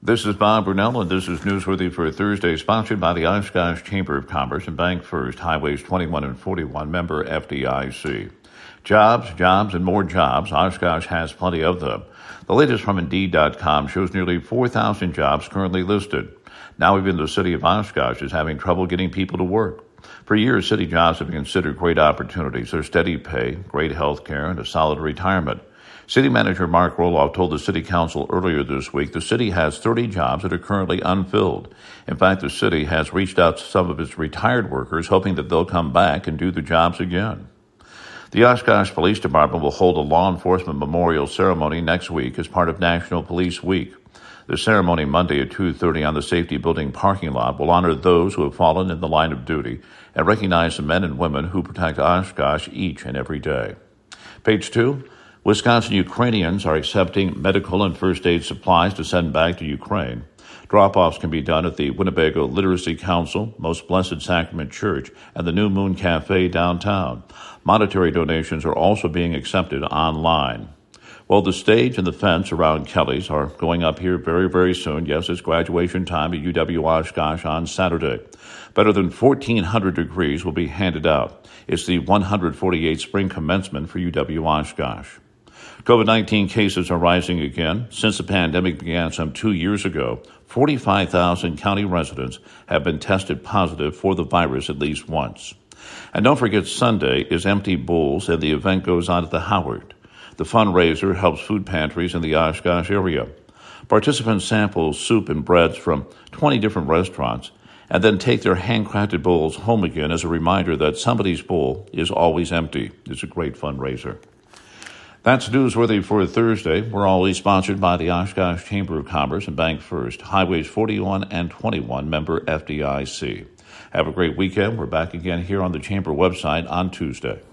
This is Bob Brunell, and this is Newsworthy for Thursday, sponsored by the Oshkosh Chamber of Commerce and Bank First, Highways 21 and 41, member FDIC. Jobs, and more jobs. Oshkosh has plenty of them. The latest from Indeed.com shows nearly 4,000 jobs currently listed. Now even the city of Oshkosh is having trouble getting people to work. For years, city jobs have been considered great opportunities. There's steady pay, great health care, and a solid retirement. City Manager Mark Roloff told the City Council earlier this week the city has 30 jobs that are currently unfilled. In fact, the city has reached out to some of its retired workers, hoping that they'll come back and do the jobs again. The Oshkosh Police Department will hold a law enforcement memorial ceremony next week as part of National Police Week. The ceremony, Monday at 2:30 on the Safety Building parking lot, will honor those who have fallen in the line of duty and recognize the men and women who protect Oshkosh each and every day. Page 2. Wisconsin Ukrainians are accepting medical and first aid supplies to send back to Ukraine. Drop-offs can be done at the Winnebago Literacy Council, Most Blessed Sacrament Church, and the New Moon Cafe downtown. Monetary donations are also being accepted online. Well, the stage and the fence around Kelly's are going up here very, very soon. Yes, it's graduation time at UW Oshkosh on Saturday. Better than 1,400 degrees will be handed out. It's the 148th spring commencement for UW Oshkosh. COVID-19 cases are rising again. Since the pandemic began some 2 years ago, 45,000 county residents have been tested positive for the virus at least once. And don't forget, Sunday is Empty Bowls, and the event goes on at the Howard. The fundraiser helps food pantries in the Oshkosh area. Participants sample soup and breads from 20 different restaurants and then take their handcrafted bowls home again as a reminder that somebody's bowl is always empty. It's a great fundraiser. That's Newsworthy for Thursday. We're always sponsored by the Oshkosh Chamber of Commerce and Bank First, Highways 41 and 21, member FDIC. Have a great weekend. We're back again here on the Chamber website on Tuesday.